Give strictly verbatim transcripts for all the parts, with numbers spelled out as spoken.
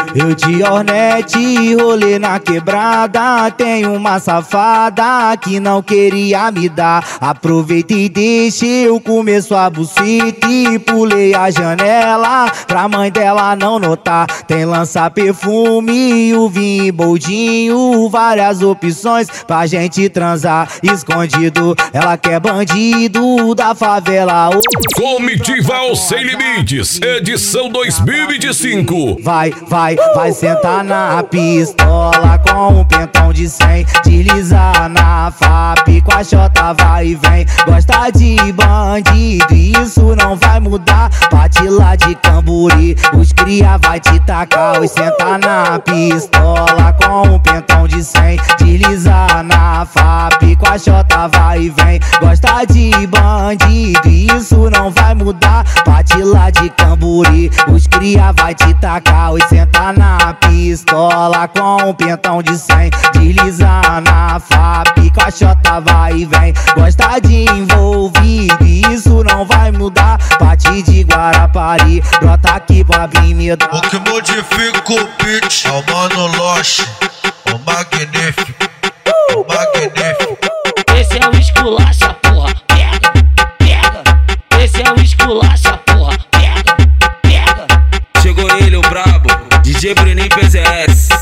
Eu de Hornet, rolê na quebrada. Tem uma safada que não queria me dar. Aproveita e deixa eu comer sua buceta. E pulei a janela pra mãe dela não notar. Tem lança-perfume, o vinho boldinho, várias opções pra gente transar escondido. Ela quer bandido da favela. Comitiva Sem Limites, edição dois mil e vinte e cinco. Vai, vai, vai sentar na pistola com um pentão de cem. Deslizar na F A P com a chota vai e vem. Gosta de bandido, isso não vai mudar. Bate lá de Camburi, os cria vai te tacar. Oi, senta na pistola com um pentão de cem. Deslizar na F A P com a chota vai e vem. Gosta de bandido, isso não vai mudar. Bate lá de Camburi, os cria vai te tacar. Oi, senta na pistola com um pentão de cem. Deslizar na F A P com a chota vai e vem. Gosta de envolvido, isso não vai mudar. Bate de Guarapari, brota aqui pra vir me dar. O que modifica o pitch é o Mano Loche, o magnífico, o magnífico. Esse é o esculacha, porra, pega, pega. Esse é o esculacha, porra, pega, pega. Chegou ele, o brabo, D J Bruninho P Z S.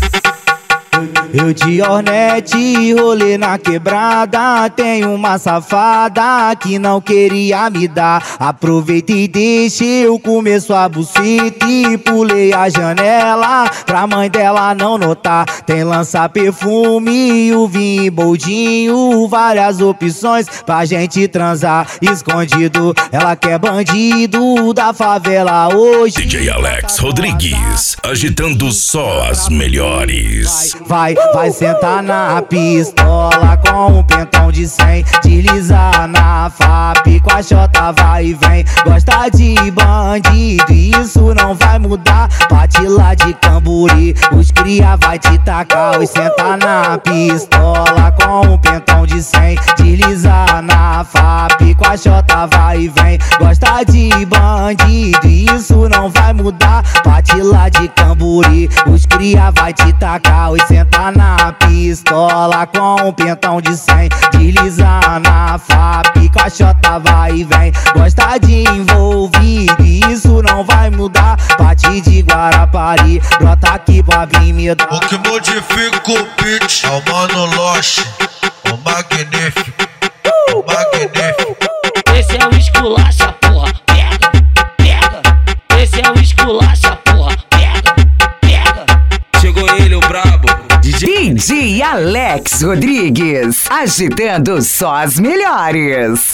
Eu de Hornet, rolê na quebrada. Tem uma safada que não queria me dar. Aproveita e deixa eu comer sua buceta. E pulei a janela pra mãe dela não notar. Tem lança-perfume, o vinho boldinho, várias opções pra gente transar escondido. Ela quer bandido da favela hoje. D J Alex Rodrigues, agitando só as melhores. Vai, vai sentar na pistola com um pentão de cem. Deslizar na F A P com a chota vai e vem. Gosta de bandido, isso não vai mudar. Bate lá de Camburi, os cria vai te tacar. Oi, senta na pistola com um pentão de cem. Deslizar na F A P com a chota vai e vem. Gosta de bandido, isso não vai mudar. Bate lá de Camburi, os cria vai te tacar. Oi, senta na pistola com um pentão de cem. Deslizar na F A P com a chota vai e vem. Gosta de envolvido, isso não vai mudar. Bate de Guarapari, brota aqui pra vir me dar. O que modifica o pitch é o Mano Loche, o magnífico, o magnífico. Esse é o esculacha, porra, pega, pega. Esse é o esculacha, porra, pega, pega. Chegou ele, o brabo, D J Alex Rodrigues, agitando só as melhores.